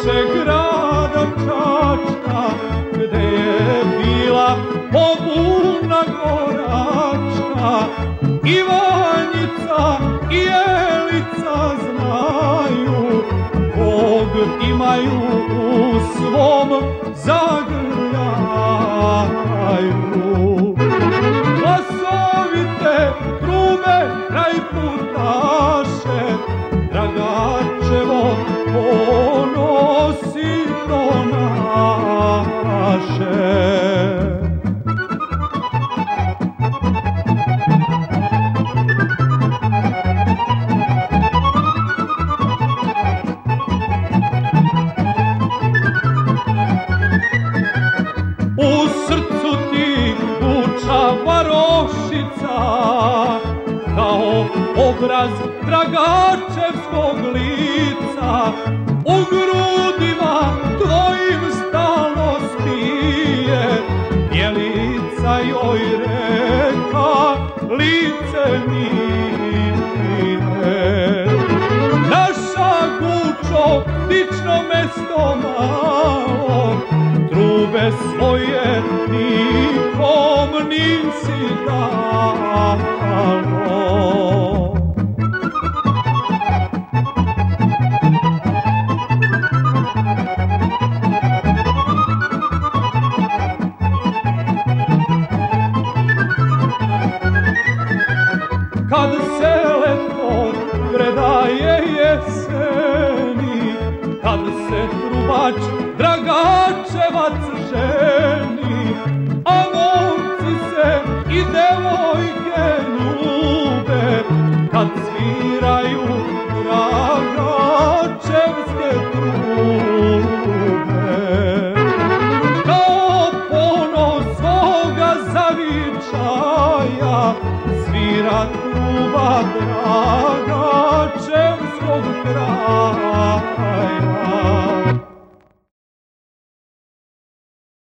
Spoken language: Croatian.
našeg grada Čačka, gde je bila pobuna goračka. Ivanjica i Jelica znaju, Bog imaju u svom zagrljaju. Glasovite trube kraj putaše, Dragačevo ponosi to naše. U srcu ti buča varošica, kao obraz Dragačevskog lica. U grudima tvojim stalno spije, Jelica joj reka lice mije. Naša Gučo, dično mesto malo, trube svoje nikom nisi dalo. Kad se leto predaje jeseni, kad se trubač Dragačevac ženi, a momci se i devojke ljube, kad sviraju Dragačevske trube. Kao ponos svoga zavičaja svira truba Dragačevskog kraja.